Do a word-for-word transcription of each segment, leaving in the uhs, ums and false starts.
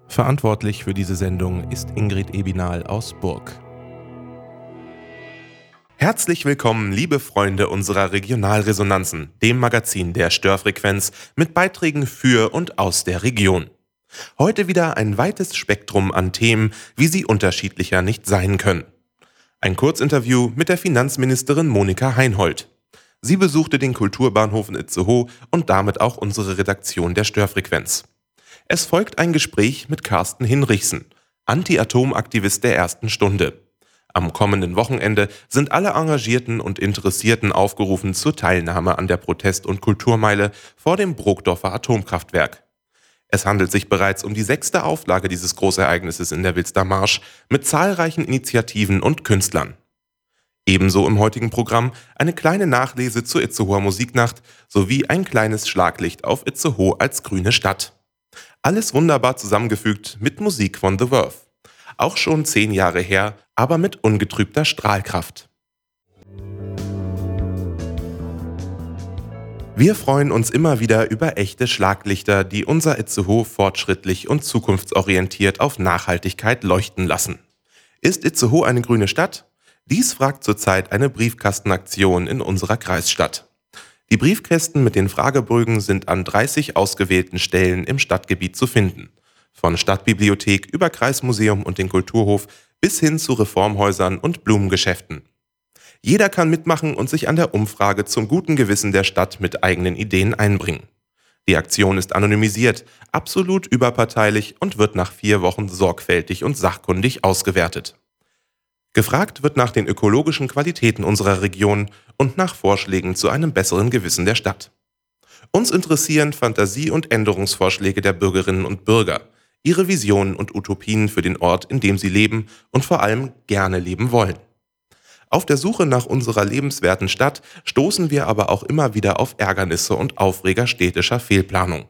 Verantwortlich für diese Sendung ist Ingrid Ebinal aus Burg. Herzlich willkommen, liebe Freunde unserer Regionalresonanzen, dem Magazin der Störfrequenz mit Beiträgen für und aus der Region. Heute wieder ein weites Spektrum an Themen, wie sie unterschiedlicher nicht sein können. Ein Kurzinterview mit der Finanzministerin Monika Heinhold. Sie besuchte den Kulturbahnhof in Itzehoe und damit auch unsere Redaktion der Störfrequenz. Es folgt ein Gespräch mit Carsten Hinrichsen, Anti-Atom-Aktivist der ersten Stunde. Am kommenden Wochenende sind alle Engagierten und Interessierten aufgerufen zur Teilnahme an der Protest- und Kulturmeile vor dem Brokdorfer Atomkraftwerk. Es handelt sich bereits um die sechste Auflage dieses Großereignisses in der Wilster Marsch mit zahlreichen Initiativen und Künstlern. Ebenso im heutigen Programm eine kleine Nachlese zur Itzehoer Musiknacht sowie ein kleines Schlaglicht auf Itzehoe als grüne Stadt. Alles wunderbar zusammengefügt mit Musik von The Verve. Auch schon zehn Jahre her, aber mit ungetrübter Strahlkraft. Wir freuen uns immer wieder über echte Schlaglichter, die unser Itzehoe fortschrittlich und zukunftsorientiert auf Nachhaltigkeit leuchten lassen. Ist Itzehoe eine grüne Stadt? Dies fragt zurzeit eine Briefkastenaktion in unserer Kreisstadt. Die Briefkästen mit den Fragebögen sind an dreißig ausgewählten Stellen im Stadtgebiet zu finden. Von Stadtbibliothek über Kreismuseum und den Kulturhof bis hin zu Reformhäusern und Blumengeschäften. Jeder kann mitmachen und sich an der Umfrage zum guten Gewissen der Stadt mit eigenen Ideen einbringen. Die Aktion ist anonymisiert, absolut überparteilich und wird nach vier Wochen sorgfältig und sachkundig ausgewertet. Gefragt wird nach den ökologischen Qualitäten unserer Region und nach Vorschlägen zu einem besseren Gewissen der Stadt. Uns interessieren Fantasie- und Änderungsvorschläge der Bürgerinnen und Bürger, ihre Visionen und Utopien für den Ort, in dem sie leben und vor allem gerne leben wollen. Auf der Suche nach unserer lebenswerten Stadt stoßen wir aber auch immer wieder auf Ärgernisse und Aufreger städtischer Fehlplanung.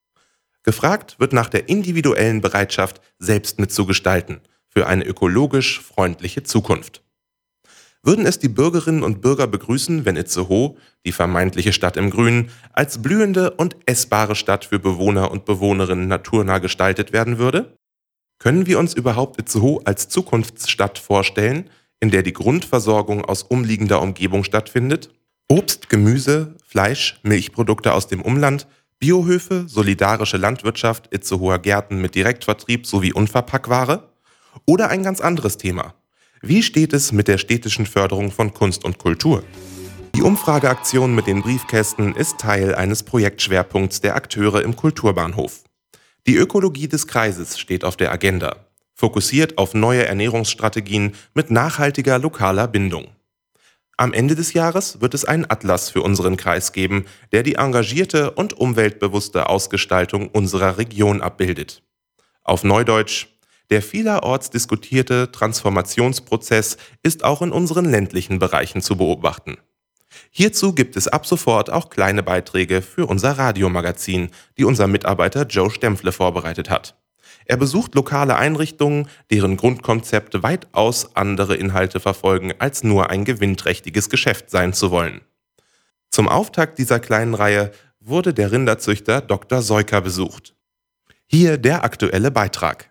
Gefragt wird nach der individuellen Bereitschaft, selbst mitzugestalten, für eine ökologisch freundliche Zukunft. Würden es die Bürgerinnen und Bürger begrüßen, wenn Itzehoe, die vermeintliche Stadt im Grünen, als blühende und essbare Stadt für Bewohner und Bewohnerinnen naturnah gestaltet werden würde? Können wir uns überhaupt Itzehoe als Zukunftsstadt vorstellen, in der die Grundversorgung aus umliegender Umgebung stattfindet? Obst, Gemüse, Fleisch, Milchprodukte aus dem Umland, Biohöfe, solidarische Landwirtschaft, Itzehoer Gärten mit Direktvertrieb sowie Unverpackware? Oder ein ganz anderes Thema. Wie steht es mit der städtischen Förderung von Kunst und Kultur? Die Umfrageaktion mit den Briefkästen ist Teil eines Projektschwerpunkts der Akteure im Kulturbahnhof. Die Ökologie des Kreises steht auf der Agenda, fokussiert auf neue Ernährungsstrategien mit nachhaltiger lokaler Bindung. Am Ende des Jahres wird es einen Atlas für unseren Kreis geben, der die engagierte und umweltbewusste Ausgestaltung unserer Region abbildet. Auf Neudeutsch: Der vielerorts diskutierte Transformationsprozess ist auch in unseren ländlichen Bereichen zu beobachten. Hierzu gibt es ab sofort auch kleine Beiträge für unser Radiomagazin, die unser Mitarbeiter Joe Stempfle vorbereitet hat. Er besucht lokale Einrichtungen, deren Grundkonzepte weitaus andere Inhalte verfolgen, als nur ein gewinnträchtiges Geschäft sein zu wollen. Zum Auftakt dieser kleinen Reihe wurde der Rinderzüchter Doktor Seuker besucht. Hier der aktuelle Beitrag.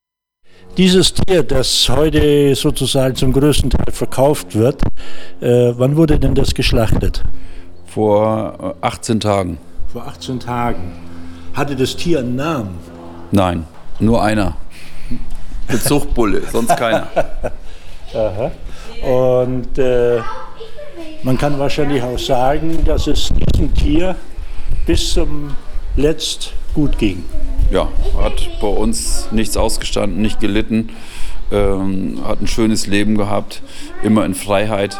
Dieses Tier, das heute sozusagen zum größten Teil verkauft wird, äh, wann wurde denn das geschlachtet? Vor achtzehn Tagen. Vor achtzehn Tagen. Hatte das Tier einen Namen? Nein, nur einer. Der Zuchtbulle, sonst keiner. Aha. Und äh, man kann wahrscheinlich auch sagen, dass es diesem Tier bis zum Letzt gut ging. Ja, hat bei uns nichts ausgestanden, nicht gelitten, ähm, hat ein schönes Leben gehabt, immer in Freiheit.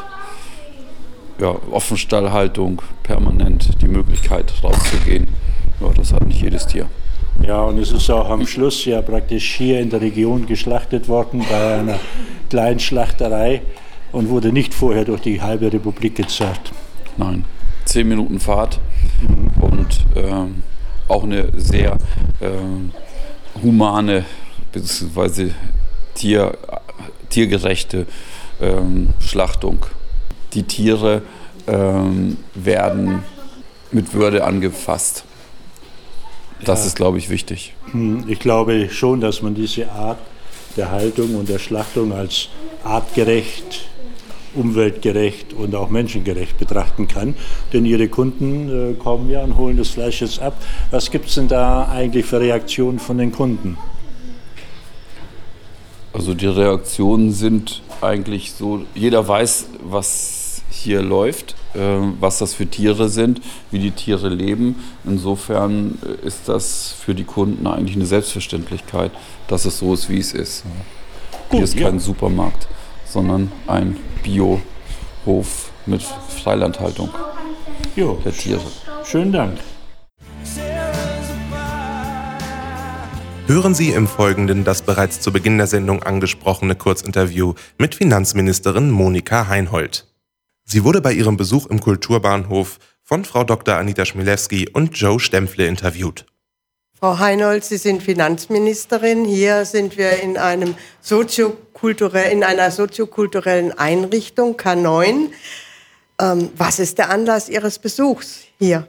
Ja, Offenstallhaltung, permanent die Möglichkeit rauszugehen. Ja, das hat nicht jedes Tier. Ja, und es ist auch am Schluss ja praktisch hier in der Region geschlachtet worden bei einer kleinen Schlachterei und wurde nicht vorher durch die halbe Republik gezerrt. Nein, zehn Minuten Fahrt mhm. und ähm, auch eine sehr ähm, humane bzw. Tier, tiergerechte ähm, Schlachtung. Die Tiere ähm, werden mit Würde angefasst. Das Ja. ist, glaube ich, wichtig. Ich glaube schon, dass man diese Art der Haltung und der Schlachtung als artgerecht, umweltgerecht und auch menschengerecht betrachten kann. Denn Ihre Kunden äh, kommen ja und holen das Fleisch jetzt ab. Was gibt es denn da eigentlich für Reaktionen von den Kunden? Also die Reaktionen sind eigentlich so, jeder weiß, was hier läuft, äh, was das für Tiere sind, wie die Tiere leben. Insofern ist das für die Kunden eigentlich eine Selbstverständlichkeit, dass es so ist, wie es ist. Gut, Hier ist ja. kein Supermarkt, sondern ein Biohof mit Freilandhaltung Jo, der Tiere. schönen Dank. Hören Sie im Folgenden das bereits zu Beginn der Sendung angesprochene Kurzinterview mit Finanzministerin Monika Heinhold. Sie wurde bei ihrem Besuch im Kulturbahnhof von Frau Doktor Anita Schmilewski und Joe Stempfle interviewt. Frau Heinhold, Sie sind Finanzministerin. Hier sind wir in, einem soziokulturell, in einer soziokulturellen Einrichtung, K neun. Ähm, was ist der Anlass Ihres Besuchs hier?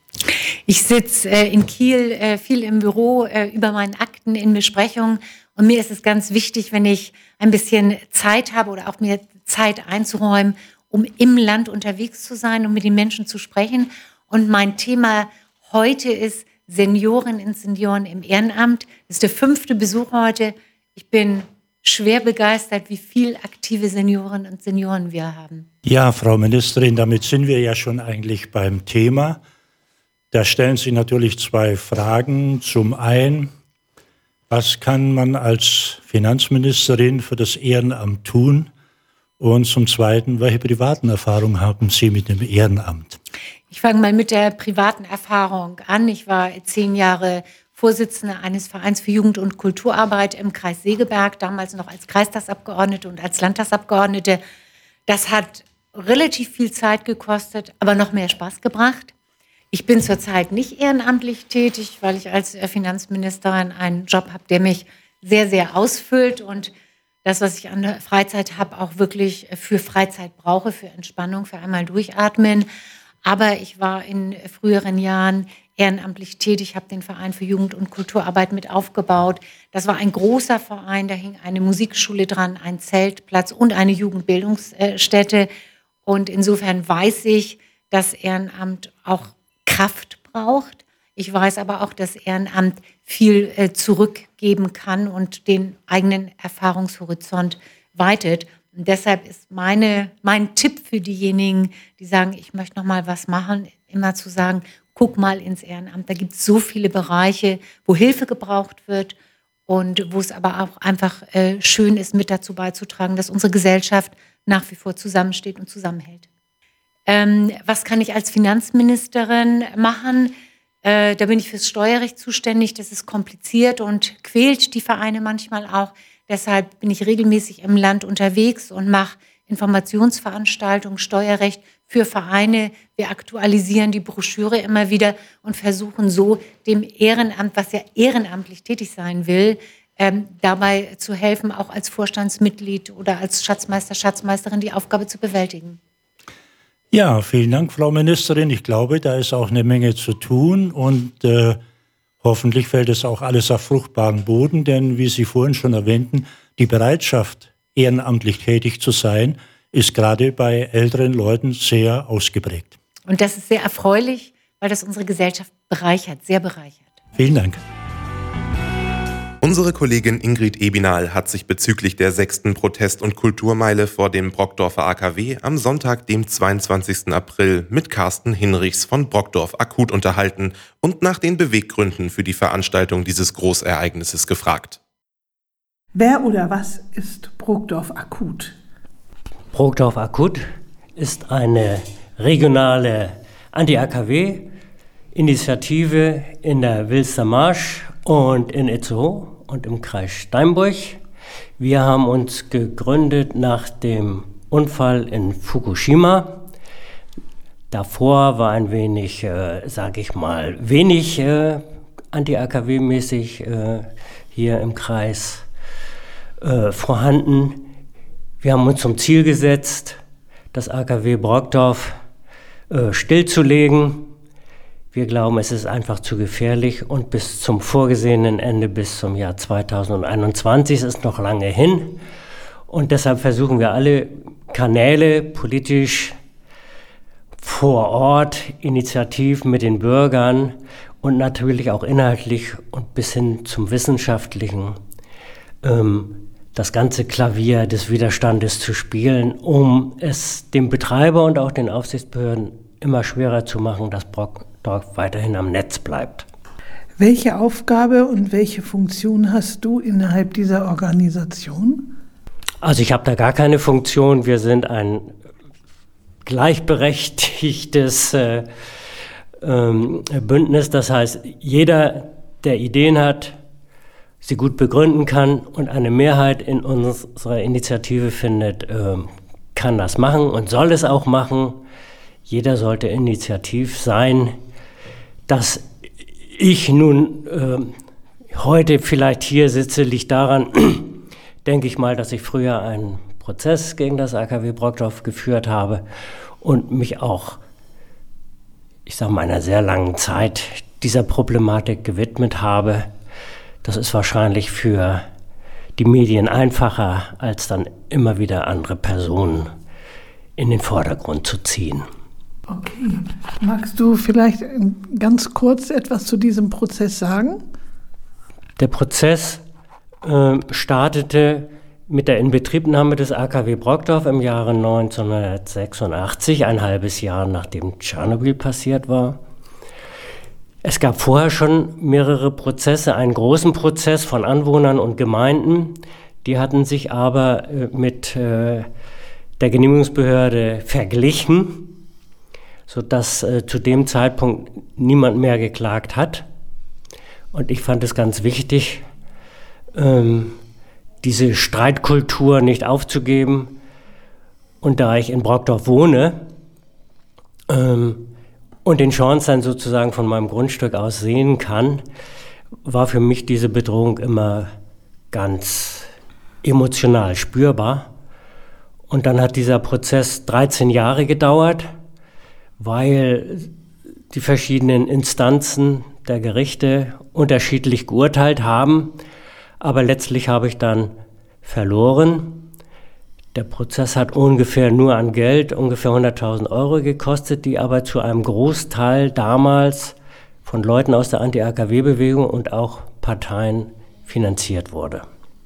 Ich sitze äh, in Kiel äh, viel im Büro äh, über meinen Akten in Besprechungen und mir ist es ganz wichtig, wenn ich ein bisschen Zeit habe oder auch mir Zeit einzuräumen, um im Land unterwegs zu sein und mit den Menschen zu sprechen. Und mein Thema heute ist Seniorinnen und Senioren im Ehrenamt. Das ist der fünfte Besuch heute. Ich bin schwer begeistert, wie viel aktive Seniorinnen und Senioren wir haben. Ja, Frau Ministerin, damit sind wir ja schon eigentlich beim Thema. Da stellen sich natürlich zwei Fragen. Zum einen, was kann man als Finanzministerin für das Ehrenamt tun? Und zum zweiten, welche privaten Erfahrungen haben Sie mit dem Ehrenamt? Ich fange mal mit der privaten Erfahrung an. Ich war zehn Jahre Vorsitzende eines Vereins für Jugend- und Kulturarbeit im Kreis Segeberg, damals noch als Kreistagsabgeordnete und als Landtagsabgeordnete. Das hat relativ viel Zeit gekostet, aber noch mehr Spaß gebracht. Ich bin zurzeit nicht ehrenamtlich tätig, weil ich als Finanzministerin einen Job habe, der mich sehr, sehr ausfüllt und das, was ich an der Freizeit habe, auch wirklich für Freizeit brauche, für Entspannung, für einmal durchatmen. Aber ich war in früheren Jahren ehrenamtlich tätig, habe den Verein für Jugend- und Kulturarbeit mit aufgebaut. Das war ein großer Verein, da hing eine Musikschule dran, ein Zeltplatz und eine Jugendbildungsstätte. Und insofern weiß ich, dass Ehrenamt auch Kraft braucht. Ich weiß aber auch, dass Ehrenamt viel äh, zurückgeben kann und den eigenen Erfahrungshorizont weitet. Und deshalb ist meine, mein Tipp für diejenigen, die sagen, ich möchte noch mal was machen, immer zu sagen, guck mal ins Ehrenamt. Da gibt es so viele Bereiche, wo Hilfe gebraucht wird und wo es aber auch einfach äh, schön ist, mit dazu beizutragen, dass unsere Gesellschaft nach wie vor zusammensteht und zusammenhält. Ähm, was kann ich als Finanzministerin machen? Äh, da bin ich fürs Steuerrecht zuständig. Das ist kompliziert und quält die Vereine manchmal auch. Deshalb bin ich regelmäßig im Land unterwegs und mache Informationsveranstaltungen, Steuerrecht für Vereine. Wir aktualisieren die Broschüre immer wieder und versuchen so dem Ehrenamt, was ja ehrenamtlich tätig sein will, ähm, dabei zu helfen, auch als Vorstandsmitglied oder als Schatzmeister, Schatzmeisterin die Aufgabe zu bewältigen. Ja, vielen Dank, Frau Ministerin. Ich glaube, da ist auch eine Menge zu tun und äh, hoffentlich fällt es auch alles auf fruchtbaren Boden, denn wie Sie vorhin schon erwähnten, die Bereitschaft, ehrenamtlich tätig zu sein, ist gerade bei älteren Leuten sehr ausgeprägt. Und das ist sehr erfreulich, weil das unsere Gesellschaft bereichert, sehr bereichert. Vielen Dank. Unsere Kollegin Ingrid Ebinal hat sich bezüglich der sechsten Protest- und Kulturmeile vor dem Brockdorfer A K W am Sonntag, dem zweiundzwanzigsten April, mit Carsten Hinrichs von Brockdorf Akut unterhalten und nach den Beweggründen für die Veranstaltung dieses Großereignisses gefragt. Wer oder was ist Brockdorf Akut? Brockdorf Akut ist eine regionale Anti-A K W-Initiative in der Wilster Marsch und in Itzehoe und im Kreis Steinburg. Wir haben uns gegründet nach dem Unfall in Fukushima. Davor war ein wenig, äh, sage ich mal, wenig äh, Anti-A K W-mäßig äh, hier im Kreis äh, vorhanden. Wir haben uns zum Ziel gesetzt, das A K W Brockdorf äh, stillzulegen. Wir glauben, es ist einfach zu gefährlich und bis zum vorgesehenen Ende, bis zum Jahr zweitausendeinundzwanzig, ist noch lange hin. Und deshalb versuchen wir alle Kanäle politisch vor Ort, initiativ mit den Bürgern und natürlich auch inhaltlich und bis hin zum Wissenschaftlichen, ähm, das ganze Klavier des Widerstandes zu spielen, um es dem Betreiber und auch den Aufsichtsbehörden immer schwerer zu machen, dass Brokdorf weiterhin am Netz bleibt. Welche Aufgabe und welche Funktion hast du innerhalb dieser Organisation? Also ich habe da gar keine Funktion. Wir sind ein gleichberechtigtes äh, ähm, Bündnis. Das heißt, jeder, der Ideen hat, sie gut begründen kann und eine Mehrheit in unserer Initiative findet, äh, kann das machen und soll es auch machen. Jeder sollte initiativ sein. Dass ich nun äh, heute vielleicht hier sitze, liegt daran, denke ich mal, dass ich früher einen Prozess gegen das A K W Brokdorf geführt habe und mich auch, ich sage mal, einer sehr langen Zeit dieser Problematik gewidmet habe. Das ist wahrscheinlich für die Medien einfacher, als dann immer wieder andere Personen in den Vordergrund zu ziehen. Okay. Magst du vielleicht ganz kurz etwas zu diesem Prozess sagen? Der Prozess äh, startete mit der Inbetriebnahme des A K W Brokdorf im Jahre neunzehnhundertsechsundachtzig, ein halbes Jahr nachdem Tschernobyl passiert war. Es gab vorher schon mehrere Prozesse, einen großen Prozess von Anwohnern und Gemeinden. Die hatten sich aber äh, mit äh, der Genehmigungsbehörde verglichen, sodass äh, zu dem Zeitpunkt niemand mehr geklagt hat. Und ich fand es ganz wichtig, ähm, diese Streitkultur nicht aufzugeben. Und da ich in Brokdorf wohne ähm, und den Schornstein sozusagen von meinem Grundstück aus sehen kann, war für mich diese Bedrohung immer ganz emotional spürbar. Und dann hat dieser Prozess dreizehn Jahre gedauert, weil die verschiedenen Instanzen der Gerichte unterschiedlich geurteilt haben. Aber letztlich habe ich dann verloren. Der Prozess hat ungefähr nur an Geld, ungefähr hunderttausend Euro gekostet, die aber zu einem Großteil damals von Leuten aus der Anti-A K W-Bewegung und auch Parteien finanziert wurde.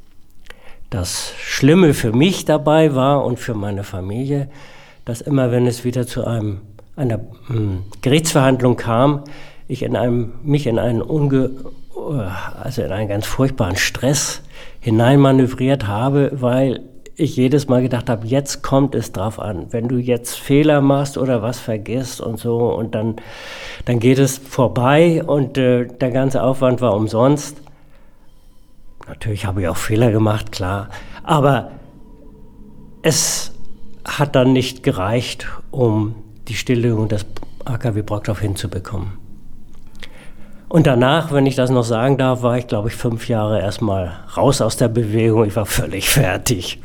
Das Schlimme für mich dabei war und für meine Familie, dass immer, wenn es wieder zu einem, einer mh, Gerichtsverhandlung kam, ich in einem, mich in einen, unge, also in einen ganz furchtbaren Stress hineinmanövriert habe, weil ich jedes Mal gedacht habe, jetzt kommt es drauf an. Wenn du jetzt Fehler machst oder was vergisst und so, und dann, dann geht es vorbei und äh, der ganze Aufwand war umsonst. Natürlich habe ich auch Fehler gemacht, klar, aber es hat dann nicht gereicht, um die Stilllegung des A K W Brokdorf hinzubekommen. Und danach, wenn ich das noch sagen darf, war ich, glaube ich, fünf Jahre erstmal raus aus der Bewegung. Ich war völlig fertig.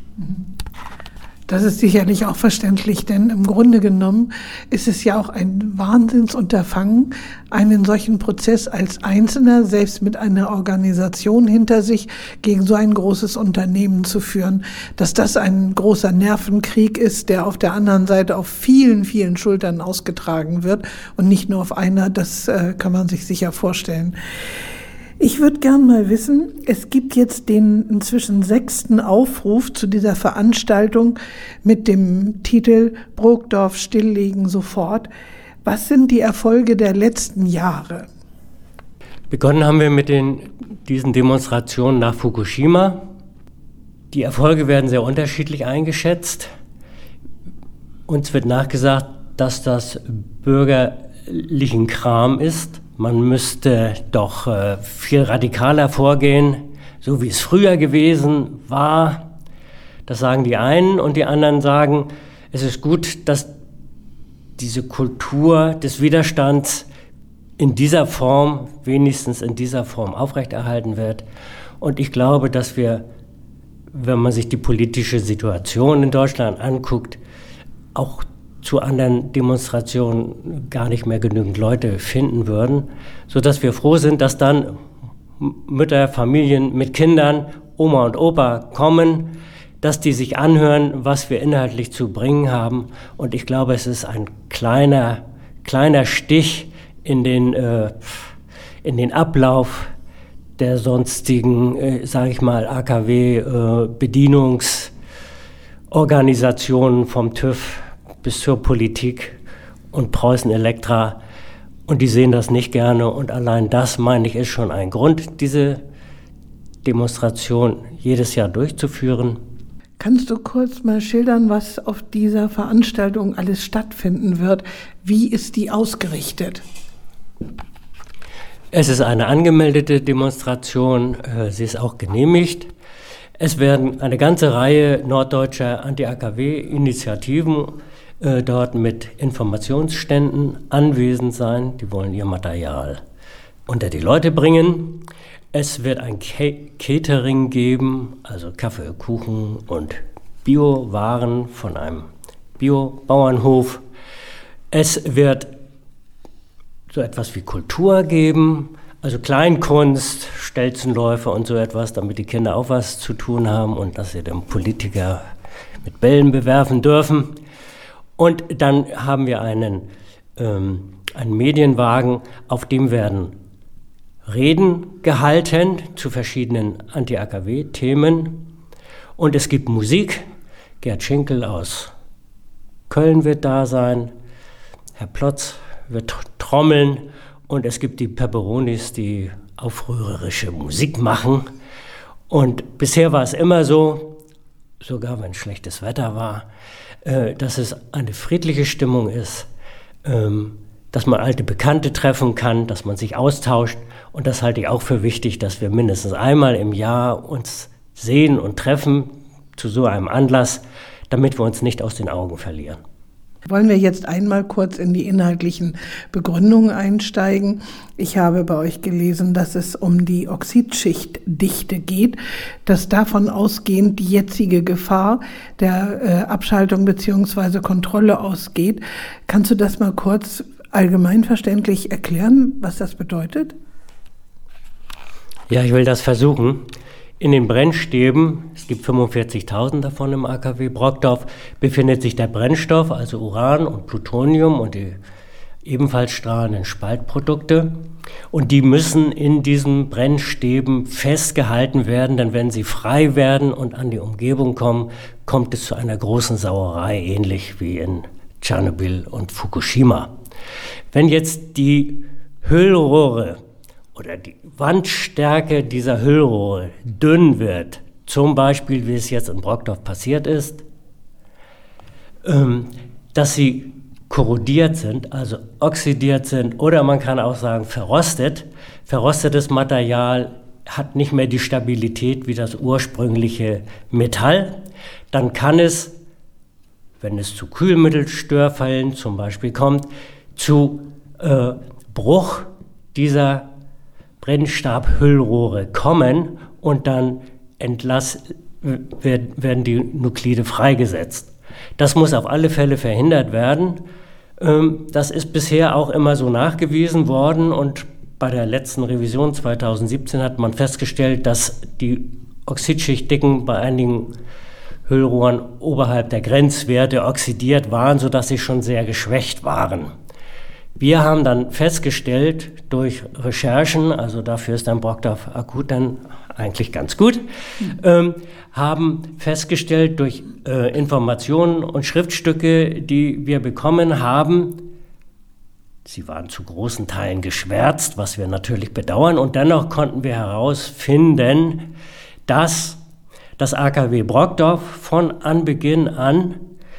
Das ist sicherlich auch verständlich, denn im Grunde genommen ist es ja auch ein Wahnsinnsunterfangen, einen solchen Prozess als Einzelner, selbst mit einer Organisation hinter sich, gegen so ein großes Unternehmen zu führen. Dass das ein großer Nervenkrieg ist, der auf der anderen Seite auf vielen, vielen Schultern ausgetragen wird und nicht nur auf einer, das äh, kann man sich sicher vorstellen. Ich würde gern mal wissen, es gibt jetzt den inzwischen sechsten Aufruf zu dieser Veranstaltung mit dem Titel Brokdorf stilllegen sofort. Was sind die Erfolge der letzten Jahre? Begonnen haben wir mit den, diesen Demonstrationen nach Fukushima. Die Erfolge werden sehr unterschiedlich eingeschätzt. Uns wird nachgesagt, dass das bürgerlichen Kram ist. Man müsste doch äh, viel radikaler vorgehen, so wie es früher gewesen war. Das sagen die einen, und die anderen sagen, es ist gut, dass diese Kultur des Widerstands in dieser Form, wenigstens in dieser Form, aufrechterhalten wird. Und ich glaube, dass wir, wenn man sich die politische Situation in Deutschland anguckt, auch zu anderen Demonstrationen gar nicht mehr genügend Leute finden würden, sodass wir froh sind, dass dann Mütter, Familien mit Kindern, Oma und Opa kommen, dass die sich anhören, was wir inhaltlich zu bringen haben. Und ich glaube, es ist ein kleiner, kleiner Stich in den, äh, in den Ablauf der sonstigen, äh, sage ich mal, A K W-Bedienungsorganisationen äh, vom TÜV bis zur Politik und Preußen Elektra. Und die sehen das nicht gerne. Und allein das, meine ich, ist schon ein Grund, diese Demonstration jedes Jahr durchzuführen. Kannst du kurz mal schildern, was auf dieser Veranstaltung alles stattfinden wird? Wie ist die ausgerichtet? Es ist eine angemeldete Demonstration, sie ist auch genehmigt. Es werden eine ganze Reihe norddeutscher Anti-A K W-Initiativen äh, dort mit Informationsständen anwesend sein. Die wollen ihr Material unter die Leute bringen. Es wird ein Catering geben, also Kaffee, Kuchen und Biowaren von einem Biobauernhof. Es wird so etwas wie Kultur geben, also Kleinkunst, Stelzenläufe und so etwas, damit die Kinder auch was zu tun haben und dass sie den Politiker mit Bällen bewerfen dürfen. Und dann haben wir einen, ähm, einen Medienwagen, auf dem werden Reden gehalten zu verschiedenen Anti-A K W-Themen. Und es gibt Musik. Gerd Schinkel aus Köln wird da sein. Herr Plotz wird trommeln. Und es gibt die Pepperonis, die aufrührerische Musik machen. Und bisher war es immer so, sogar wenn schlechtes Wetter war, äh, dass es eine friedliche Stimmung ist, ähm, dass man alte Bekannte treffen kann, dass man sich austauscht. Und das halte ich auch für wichtig, dass wir mindestens einmal im Jahr uns sehen und treffen zu so einem Anlass, damit wir uns nicht aus den Augen verlieren. Wollen wir jetzt einmal kurz in die inhaltlichen Begründungen einsteigen? Ich habe bei euch gelesen, dass es um die Oxidschichtdichte geht, dass davon ausgehend die jetzige Gefahr der äh, Abschaltung bzw. Kontrolle ausgeht. Kannst du das mal kurz allgemeinverständlich erklären, was das bedeutet? Ja, ich will das versuchen. In den Brennstäben, es gibt fünfundvierzigtausend davon im A K W Brockdorf, befindet sich der Brennstoff, also Uran und Plutonium und die ebenfalls strahlenden Spaltprodukte. Und die müssen in diesen Brennstäben festgehalten werden, denn wenn sie frei werden und an die Umgebung kommen, kommt es zu einer großen Sauerei, ähnlich wie in Tschernobyl und Fukushima. Wenn jetzt die Hüllrohre oder die Wandstärke dieser Hüllrohre dünn wird, zum Beispiel wie es jetzt in Brockdorf passiert ist, ähm, dass sie korrodiert sind, also oxidiert sind oder man kann auch sagen verrostet. Verrostetes Material hat nicht mehr die Stabilität wie das ursprüngliche Metall. Dann kann es, wenn es zu Kühlmittelstörfällen zum Beispiel kommt, zu äh, Bruch dieser Brennstabhüllrohre kommen und dann entlass, werden die Nuklide freigesetzt. Das muss auf alle Fälle verhindert werden. Das ist bisher auch immer so nachgewiesen worden und bei der letzten Revision zweitausendsiebzehn hat man festgestellt, dass die Oxidschichtdicken bei einigen Hüllrohren oberhalb der Grenzwerte oxidiert waren, sodass sie schon sehr geschwächt waren. Wir haben dann festgestellt durch Recherchen, also dafür ist dann Brockdorf akut dann eigentlich ganz gut, mhm. ähm, haben festgestellt durch äh, Informationen und Schriftstücke, die wir bekommen haben, sie waren zu großen Teilen geschwärzt, was wir natürlich bedauern, und dennoch konnten wir herausfinden, dass das A K W Brockdorf von Anbeginn an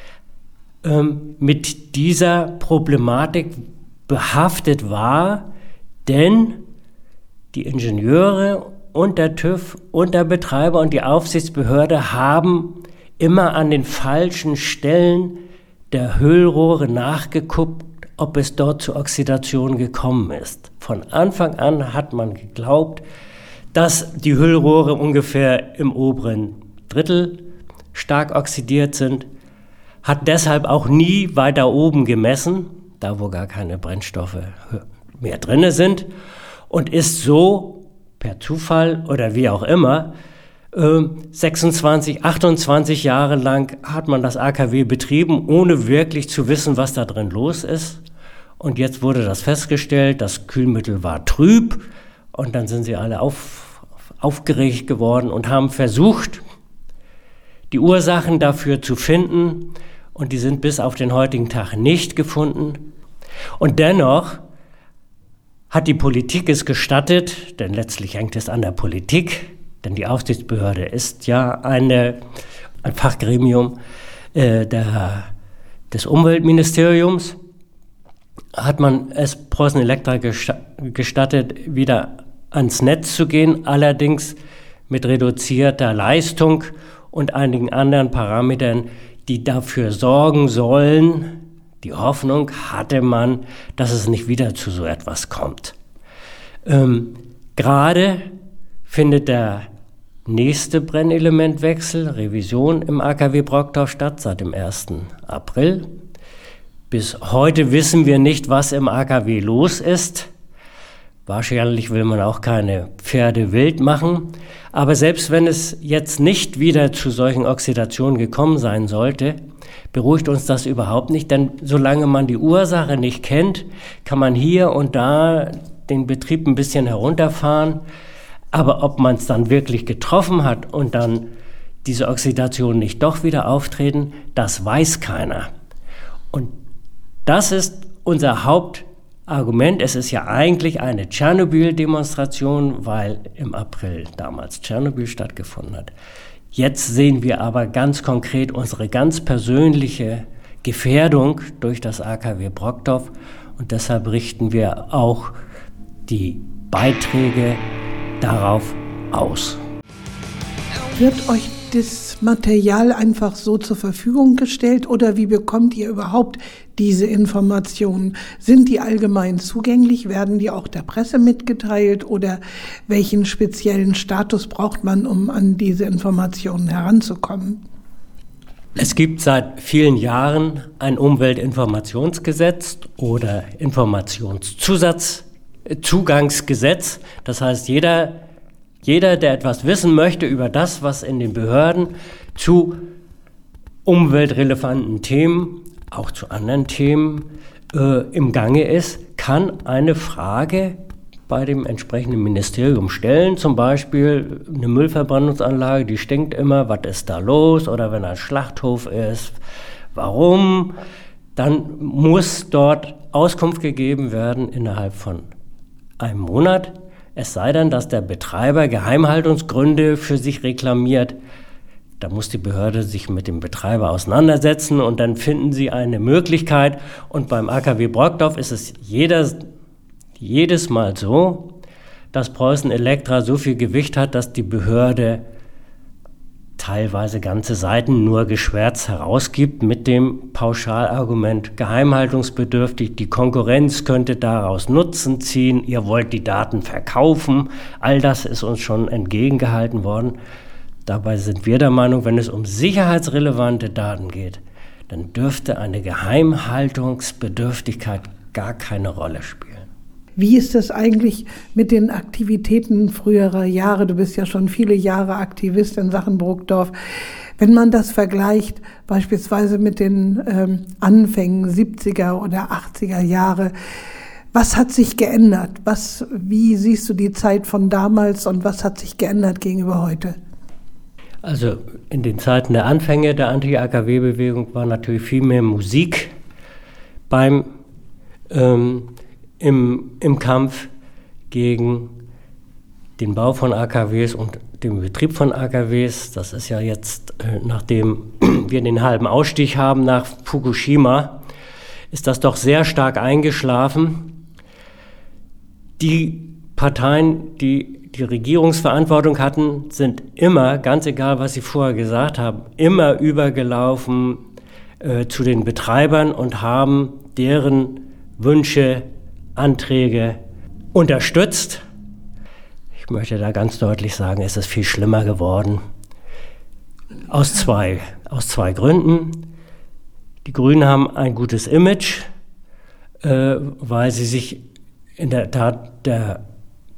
ähm, mit dieser Problematik behaftet war, denn die Ingenieure und der TÜV und der Betreiber und die Aufsichtsbehörde haben immer an den falschen Stellen der Hüllrohre nachgeguckt, ob es dort zur Oxidation gekommen ist. Von Anfang an hat man geglaubt, dass die Hüllrohre ungefähr im oberen Drittel stark oxidiert sind, hat deshalb auch nie weiter oben gemessen, da wo gar keine Brennstoffe mehr drin sind, und ist so per Zufall oder wie auch immer sechsundzwanzig, achtundzwanzig Jahre lang hat man das A K W betrieben, ohne wirklich zu wissen, was da drin los ist. Und jetzt wurde das festgestellt, das Kühlmittel war trüb, und dann sind sie alle auf, aufgeregt geworden und haben versucht, die Ursachen dafür zu finden, und die sind bis auf den heutigen Tag nicht gefunden. Und dennoch hat die Politik es gestattet, denn letztlich hängt es an der Politik, denn die Aufsichtsbehörde ist ja eine, ein Fachgremium äh, der, des Umweltministeriums, hat man es Preußen Elektra gestattet, wieder ans Netz zu gehen, allerdings mit reduzierter Leistung und einigen anderen Parametern, die dafür sorgen sollen. Die Hoffnung hatte man, dass es nicht wieder zu so etwas kommt. Ähm, gerade findet der nächste Brennelementwechsel, Revision im A K W Brockdorf statt, seit dem ersten April. Bis heute wissen wir nicht, was im A K W los ist. Wahrscheinlich will man auch keine Pferde wild machen. Aber selbst wenn es jetzt nicht wieder zu solchen Oxidationen gekommen sein sollte, beruhigt uns das überhaupt nicht. Denn solange man die Ursache nicht kennt, kann man hier und da den Betrieb ein bisschen herunterfahren. Aber ob man es dann wirklich getroffen hat und dann diese Oxidationen nicht doch wieder auftreten, das weiß keiner. Und das ist unser Hauptargument. Es ist ja eigentlich eine Tschernobyl-Demonstration, weil im April damals Tschernobyl stattgefunden hat. Jetzt sehen wir aber ganz konkret unsere ganz persönliche Gefährdung durch das A K W Brockdorf, und deshalb richten wir auch die Beiträge darauf aus. Wird euch das Material einfach so zur Verfügung gestellt, oder wie bekommt ihr überhaupt diese Informationen? Sind die allgemein zugänglich? Werden die auch der Presse mitgeteilt, oder welchen speziellen Status braucht man, um an diese Informationen heranzukommen? Es gibt seit vielen Jahren ein Umweltinformationsgesetz oder Informationszusatzzugangsgesetz. Das heißt, jeder Jeder, der etwas wissen möchte über das, was in den Behörden zu umweltrelevanten Themen, auch zu anderen Themen äh, im Gange ist, kann eine Frage bei dem entsprechenden Ministerium stellen. Zum Beispiel eine Müllverbrennungsanlage, die stinkt immer, was ist da los? Oder wenn ein Schlachthof ist, warum? Dann muss dort Auskunft gegeben werden innerhalb von einem Monat. Es sei denn, dass der Betreiber Geheimhaltungsgründe für sich reklamiert. Da muss die Behörde sich mit dem Betreiber auseinandersetzen, und dann finden sie eine Möglichkeit. Und beim A K W Brockdorf ist es jeder, jedes Mal so, dass Preußen Elektra so viel Gewicht hat, dass die Behörde teilweise ganze Seiten nur geschwärzt herausgibt mit dem Pauschalargument geheimhaltungsbedürftig, die Konkurrenz könnte daraus Nutzen ziehen, ihr wollt die Daten verkaufen. All das ist uns schon entgegengehalten worden. Dabei sind wir der Meinung, wenn es um sicherheitsrelevante Daten geht, dann dürfte eine Geheimhaltungsbedürftigkeit gar keine Rolle spielen. Wie ist das eigentlich mit den Aktivitäten früherer Jahre? Du bist ja schon viele Jahre Aktivist in Sachen Brockdorf. Wenn man das vergleicht, beispielsweise mit den ähm, Anfängen siebziger oder achtziger Jahre, was hat sich geändert? Was, wie siehst du die Zeit von damals, und was hat sich geändert gegenüber heute? Also in den Zeiten der Anfänge der Anti-A K W-Bewegung war natürlich viel mehr Musik beim ähm, Im, im Kampf gegen den Bau von A K Ws und den Betrieb von A K Ws. Das ist ja jetzt, äh, nachdem wir den halben Ausstieg haben nach Fukushima, ist das doch sehr stark eingeschlafen. Die Parteien, die die Regierungsverantwortung hatten, sind immer, ganz egal, was sie vorher gesagt haben, immer übergelaufen äh, zu den Betreibern und haben deren Wünsche, Anträge unterstützt. Ich möchte da ganz deutlich sagen, es ist viel schlimmer geworden. Aus zwei, aus zwei Gründen. Die Grünen haben ein gutes Image, äh, weil sie sich in der Tat der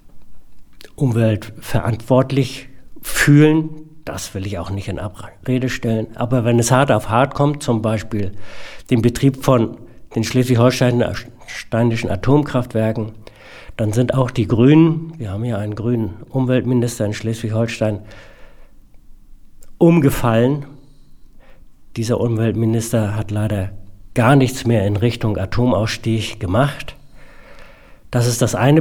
Umwelt verantwortlich fühlen. Das will ich auch nicht in Abrede stellen. Aber wenn es hart auf hart kommt, zum Beispiel den Betrieb von den schleswig-holsteinischen Atomkraftwerken, dann sind auch die Grünen, wir haben ja einen grünen Umweltminister in Schleswig-Holstein, umgefallen. Dieser Umweltminister hat leider gar nichts mehr in Richtung Atomausstieg gemacht. Das ist das eine,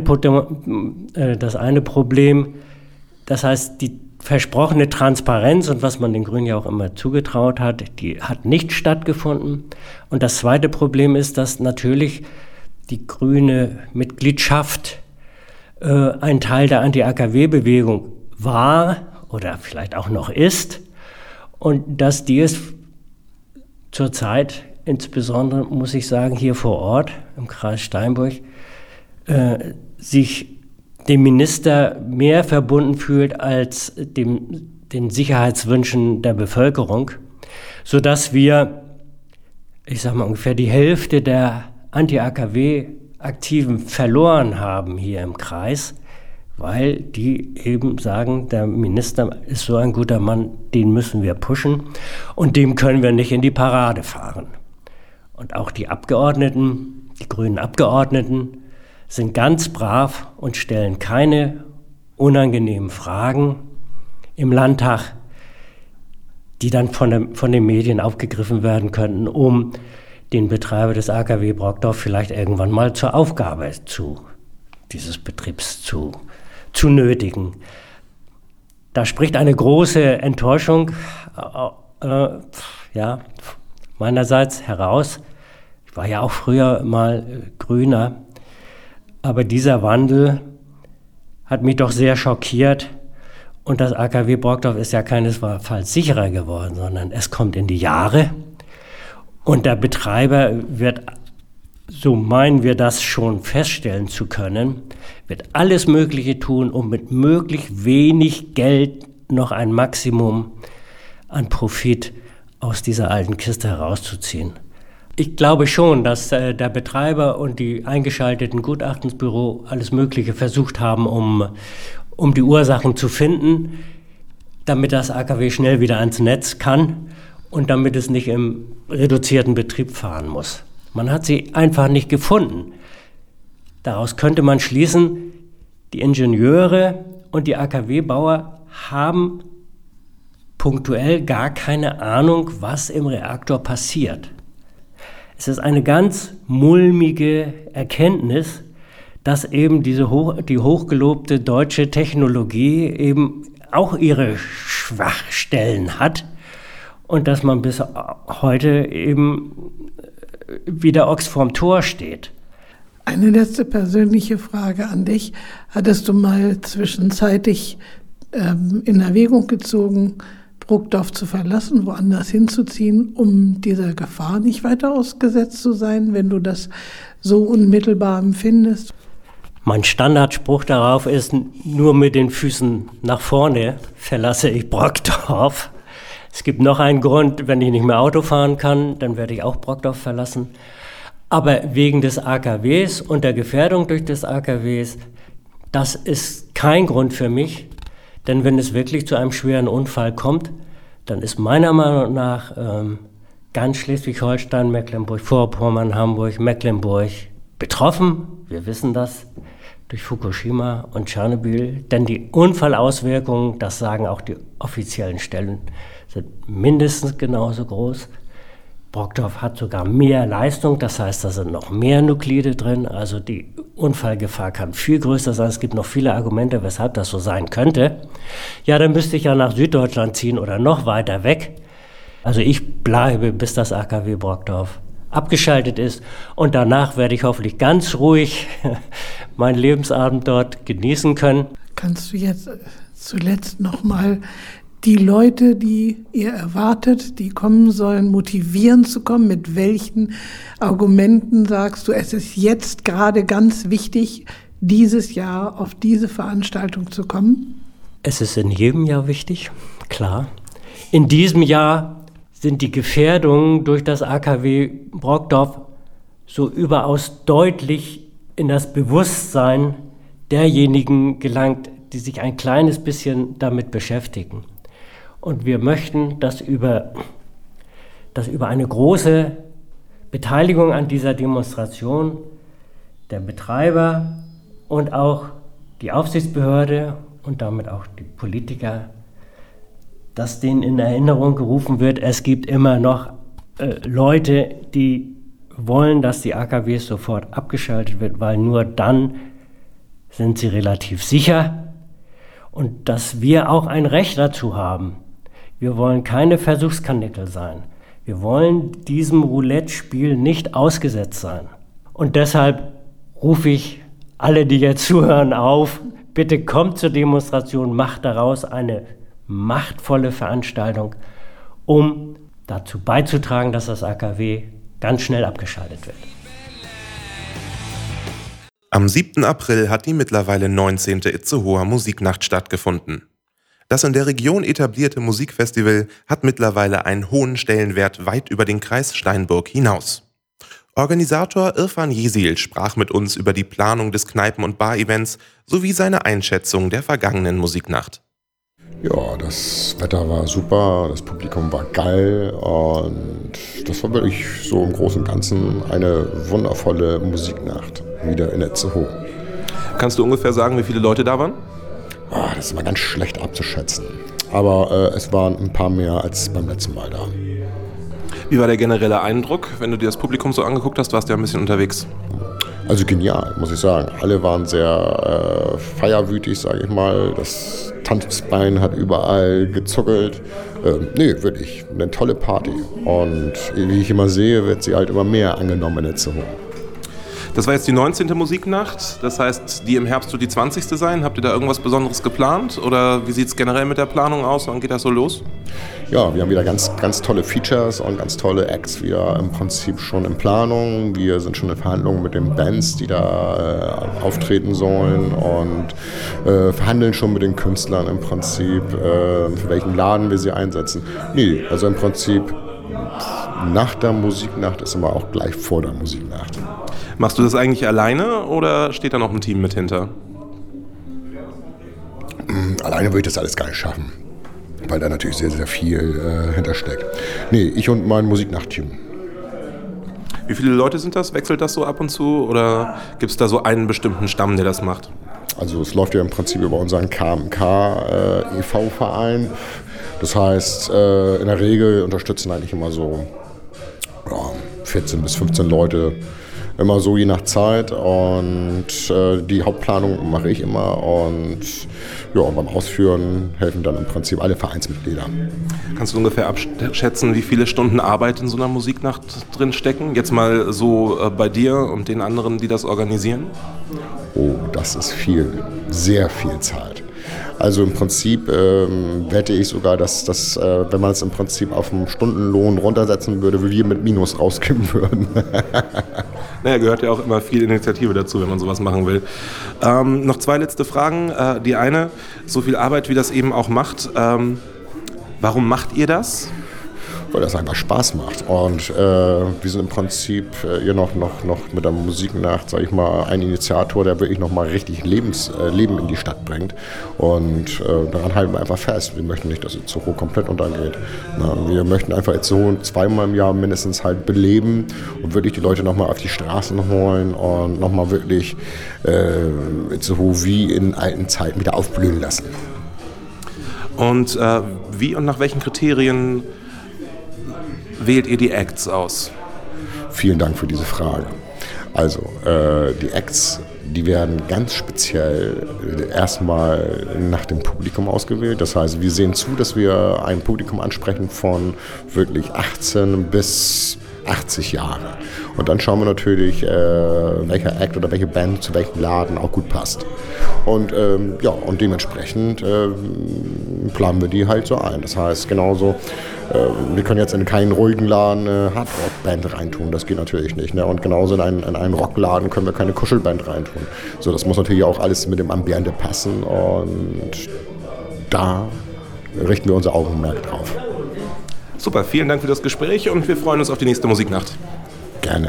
das eine Problem. Das heißt, die versprochene Transparenz und was man den Grünen ja auch immer zugetraut hat, die hat nicht stattgefunden. Und das zweite Problem ist, dass natürlich die grüne Mitgliedschaft äh, ein Teil der Anti-A K W-Bewegung war oder vielleicht auch noch ist und dass die es zurzeit, insbesondere muss ich sagen, hier vor Ort im Kreis Steinburg, äh, sich dem Minister mehr verbunden fühlt als dem, den Sicherheitswünschen der Bevölkerung, sodass wir, ich sage mal, ungefähr die Hälfte der Anti-A K W-Aktiven verloren haben hier im Kreis, weil die eben sagen, der Minister ist so ein guter Mann, den müssen wir pushen und dem können wir nicht in die Parade fahren. Und auch die Abgeordneten, die grünen Abgeordneten, sind ganz brav und stellen keine unangenehmen Fragen im Landtag, die dann von, dem, von den Medien aufgegriffen werden könnten, um den Betreiber des A K W Brockdorf vielleicht irgendwann mal zur Aufgabe zu, dieses Betriebs zu, zu nötigen. Da spricht eine große Enttäuschung äh, ja, meinerseits heraus. Ich war ja auch früher mal äh, Grüner. Aber dieser Wandel hat mich doch sehr schockiert. Und das A K W Brockdorf ist ja keinesfalls sicherer geworden, sondern es kommt in die Jahre. Und der Betreiber wird, so meinen wir das schon feststellen zu können, wird alles Mögliche tun, um mit möglichst wenig Geld noch ein Maximum an Profit aus dieser alten Kiste herauszuziehen. Ich glaube schon, dass äh, der Betreiber und die eingeschalteten Gutachtensbüro alles Mögliche versucht haben, um, um die Ursachen zu finden, damit das A K W schnell wieder ans Netz kann und damit es nicht im reduzierten Betrieb fahren muss. Man hat sie einfach nicht gefunden. Daraus könnte man schließen, die Ingenieure und die A K W-Bauer haben punktuell gar keine Ahnung, was im Reaktor passiert. Es ist eine ganz mulmige Erkenntnis, dass eben diese hoch, die hochgelobte deutsche Technologie eben auch ihre Schwachstellen hat und dass man bis heute eben wie der Ochs vorm Tor steht. Eine letzte persönliche Frage an dich. Hattest du mal zwischenzeitlich ähm, in Erwägung gezogen, Brockdorf zu verlassen, woanders hinzuziehen, um dieser Gefahr nicht weiter ausgesetzt zu sein, wenn du das so unmittelbar empfindest? Mein Standardspruch darauf ist, nur mit den Füßen nach vorne verlasse ich Brockdorf. Es gibt noch einen Grund, wenn ich nicht mehr Auto fahren kann, dann werde ich auch Brockdorf verlassen. Aber wegen des A K Ws und der Gefährdung durch das A K Ws, das ist kein Grund für mich. Denn wenn es wirklich zu einem schweren Unfall kommt, dann ist meiner Meinung nach ähm, ganz Schleswig-Holstein, Mecklenburg-Vorpommern, Hamburg, Mecklenburg betroffen. Wir wissen das durch Fukushima und Tschernobyl. Denn die Unfallauswirkungen, das sagen auch die offiziellen Stellen, sind mindestens genauso groß. Brockdorf hat sogar mehr Leistung, das heißt, da sind noch mehr Nuklide drin, also die Unfallgefahr kann viel größer sein. Es gibt noch viele Argumente, weshalb das so sein könnte. Ja, dann müsste ich ja nach Süddeutschland ziehen oder noch weiter weg. Also ich bleibe, bis das A K W Brockdorf abgeschaltet ist und danach werde ich hoffentlich ganz ruhig meinen Lebensabend dort genießen können. Kannst du jetzt zuletzt nochmal die Leute, die ihr erwartet, die kommen sollen, motivieren zu kommen? Mit welchen Argumenten sagst du, es ist jetzt gerade ganz wichtig, dieses Jahr auf diese Veranstaltung zu kommen? Es ist in jedem Jahr wichtig, klar. In diesem Jahr sind die Gefährdungen durch das A K W Brockdorf so überaus deutlich in das Bewusstsein derjenigen gelangt, die sich ein kleines bisschen damit beschäftigen. Und wir möchten, dass über, dass über eine große Beteiligung an dieser Demonstration der Betreiber und auch die Aufsichtsbehörde und damit auch die Politiker, dass denen in Erinnerung gerufen wird, es gibt immer noch äh, Leute, die wollen, dass die A K Ws sofort abgeschaltet wird, weil nur dann sind sie relativ sicher und dass wir auch ein Recht dazu haben. Wir wollen keine Versuchskanickel sein. Wir wollen diesem Roulette-Spiel nicht ausgesetzt sein. Und deshalb rufe ich alle, die jetzt zuhören, auf, bitte kommt zur Demonstration, macht daraus eine machtvolle Veranstaltung, um dazu beizutragen, dass das A K W ganz schnell abgeschaltet wird. Am siebten April hat die mittlerweile neunzehnte Itzehoer Musiknacht stattgefunden. Das in der Region etablierte Musikfestival hat mittlerweile einen hohen Stellenwert weit über den Kreis Steinburg hinaus. Organisator Irfan Jesil sprach mit uns über die Planung des Kneipen- und Bar-Events sowie seine Einschätzung der vergangenen Musiknacht. Ja, das Wetter war super, das Publikum war geil und das war wirklich so im Großen und Ganzen eine wundervolle Musiknacht wieder in Itzehoe. Kannst du ungefähr sagen, wie viele Leute da waren? Oh, das ist immer ganz schlecht abzuschätzen, aber äh, es waren ein paar mehr als beim letzten Mal da. Wie war der generelle Eindruck, wenn du dir das Publikum so angeguckt hast? Warst du ja ein bisschen unterwegs. Also genial, muss ich sagen. Alle waren sehr äh, feierwütig, sage ich mal. Das Tanzbein hat überall gezuckelt. Ähm, nee, wirklich eine tolle Party. Und wie ich immer sehe, wird sie halt immer mehr angenommen in Itzehoe. Das war jetzt die neunzehnte Musiknacht, das heißt, die im Herbst so die zwanzigste sein. Habt ihr da irgendwas Besonderes geplant oder wie sieht es generell mit der Planung aus? Wann geht das so los? Ja, wir haben wieder ganz, ganz tolle Features und ganz tolle Acts wieder im Prinzip schon in Planung. Wir sind schon in Verhandlungen mit den Bands, die da äh, auftreten sollen und äh, verhandeln schon mit den Künstlern im Prinzip, äh, für welchen Laden wir sie einsetzen. Nee, also im Prinzip nach der Musiknacht ist immer auch gleich vor der Musiknacht. Machst du das eigentlich alleine oder steht da noch ein Team mit hinter? Alleine würde ich das alles gar nicht schaffen, weil da natürlich sehr, sehr viel äh, hintersteckt. Nee, ich und mein Musiknachtteam. Wie viele Leute sind das? Wechselt das so ab und zu oder gibt es da so einen bestimmten Stamm, der das macht? Also es läuft ja im Prinzip über unseren K M K äh, e V-Verein. Das heißt, äh, in der Regel unterstützen eigentlich immer so ja, vierzehn bis fünfzehn Leute. Immer so je nach Zeit und äh, die Hauptplanung mache ich immer und ja, beim Ausführen helfen dann im Prinzip alle Vereinsmitglieder. Kannst du ungefähr abschätzen, wie viele Stunden Arbeit in so einer Musiknacht drin stecken? Jetzt mal so äh, bei dir und den anderen, die das organisieren? Oh, das ist viel, sehr viel Zeit. Also im Prinzip ähm, wette ich sogar, dass, dass äh, wenn man es im Prinzip auf den Stundenlohn runtersetzen würde, wie wir mit Minus rausgeben würden. Naja, gehört ja auch immer viel Initiative dazu, wenn man sowas machen will. Ähm, noch zwei letzte Fragen. Äh, die eine, so viel Arbeit, wie das eben auch macht. Ähm, warum macht ihr das? Weil das einfach Spaß macht. Und äh, wir sind im Prinzip äh, hier noch, noch, noch mit der Musiknacht, sag ich mal, ein Initiator, der wirklich nochmal richtig Lebens, äh, Leben in die Stadt bringt. Und äh, daran halten wir einfach fest. Wir möchten nicht, dass Itzehoe komplett untergeht. Na, wir möchten einfach Itzehoe zweimal im Jahr mindestens halt beleben und wirklich die Leute nochmal auf die Straßen holen und nochmal wirklich äh, Itzehoe wie in alten Zeiten wieder aufblühen lassen. Und äh, wie und nach welchen Kriterien wählt ihr die Acts aus? Vielen Dank für diese Frage. Also, äh, die Acts, die werden ganz speziell erstmal nach dem Publikum ausgewählt. Das heißt, wir sehen zu, dass wir ein Publikum ansprechen von wirklich achtzehn bis achtzig Jahre. Und dann schauen wir natürlich, äh, welcher Act oder welche Band zu welchem Laden auch gut passt. Und, ähm, ja, und dementsprechend äh, planen wir die halt so ein. Das heißt, genauso, äh, wir können jetzt in keinen ruhigen Laden eine Hardrock-Band reintun. Das geht natürlich nicht. Ne? Und genauso in einen, in einen Rockladen können wir keine Kuschelband reintun. So, das muss natürlich auch alles mit dem Ambiente passen. Und da richten wir unser Augenmerk drauf. Super, vielen Dank für das Gespräch und wir freuen uns auf die nächste Musiknacht. Gerne.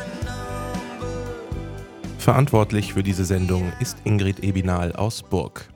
Verantwortlich für diese Sendung ist Ingrid Ebinal aus Burg.